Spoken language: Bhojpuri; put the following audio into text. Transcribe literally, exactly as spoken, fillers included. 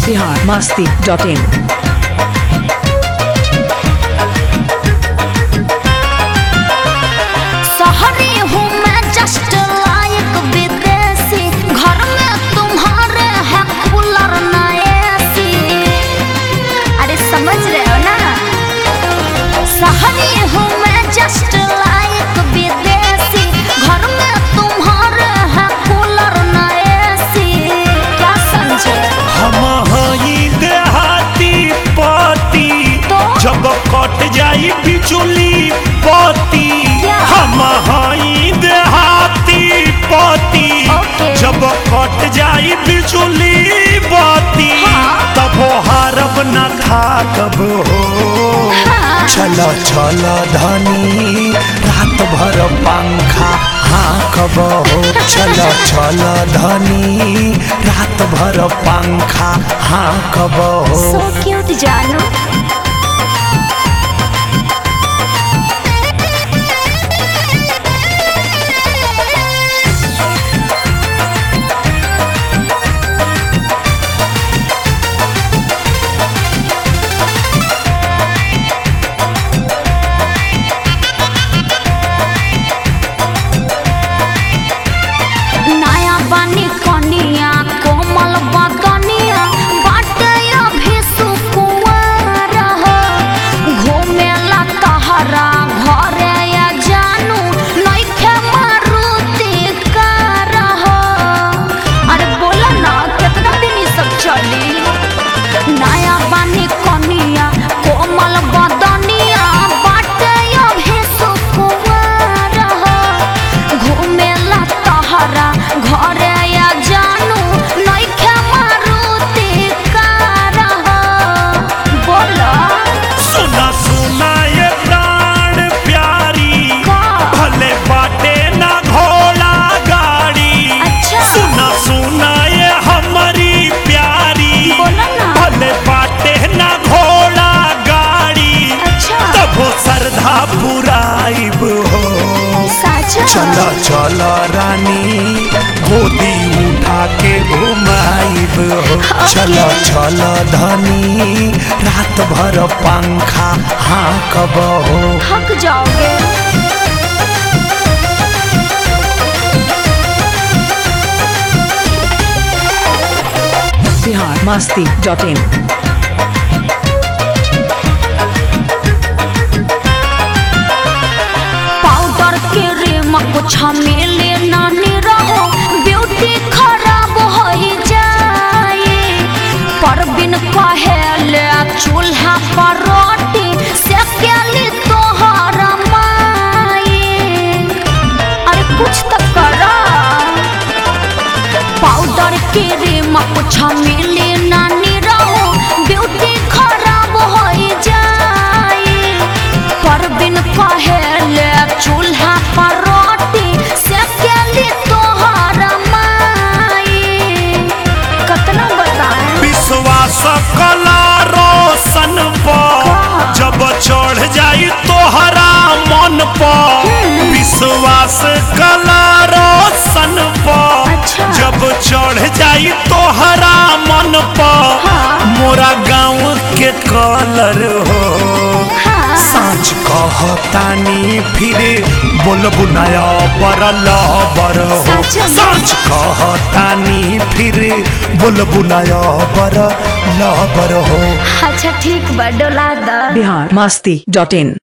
बिहार मस्ती डॉट इन। शहरी हूँ मैं जस्ट लाइक विदेशी, घर में तुम्हारे है कूलर ना एसी। अरे समझ रहे हो ना, शहरी हूँ मैं जस्ट लाइक विदेशी, घर में तुम्हारे है कूलर ना एसी। क्या समझे? हम हई देहाती पति तो? जब कट जाई बिजुली पति। हम हई देहाती पति Okay. जब कट जाई बिजुली बत्ती हाँ। तब हारब न खाकब हो। हाँ। चलो चलो धनी रात भर पंखा हाँकब हो। चलो चलो धनी रात भर पंखा हाँकब हो। So cute जानू। नया बानी कनिया कोमल बदनिया बाटे अभी सुकुंवर हो। घूमेला तहरा घरे या जानू नइखे मारुति कार हो। अरे बोला ना कितना दिन ई सब चली। नया बानी कनिया कोमल बदनिया बाटे अभी सुकुंवर हो। घूमेला तहरा घरे या जानू नइखे मारुति कार हो। बोला सुना सुना ये प्राण प्यारी का? भले बाटे ना घोड़ा गाड़ी। अच्छा। सुना सुना ये हमारी प्यारी बोला ना। भले बाटे ना घोड़ा गाड़ी। अच्छा। तब श्रद्धा पुराइब हो। साचा चलो चलो रानी गोदी उठा के घुमाइब हो। चलो चलो धनी रात भर पंखा हाँकब हो। थक जाओगे। Bihar Masti dot in. Powder के रेम कुछ मिले नानी रहो, ब्यूटी खराब हो जाए। पर बिन कहेले चूल्हा पर रोटी सेकेली तोहर माई। अरे कुछ तो करा। पाउडर के रेम कुछ मिले नानी रहो, ब्यूटी खराब हो जाए। पर बिन कहेले चूल्हा पर रोटी सेकेली तोहर माई। कतना बताएं? विश्वास कला रोशन पर जब चढ़ जाई तोहरा मन पर। विश्वास कला रोशन पर अच्छा। जब चढ़ जाई तोहरा मन पर। हाँ। मोरा गाँव के कलर हो। हाँ। सांच कहतानी फिर बोलबु नया बर लबर हो। सच में? सांच कहतानी फिर बोलबु नया बर लबर हो। अच्छा ठीक बा डोला दा। बिहार मस्ती डॉट इन।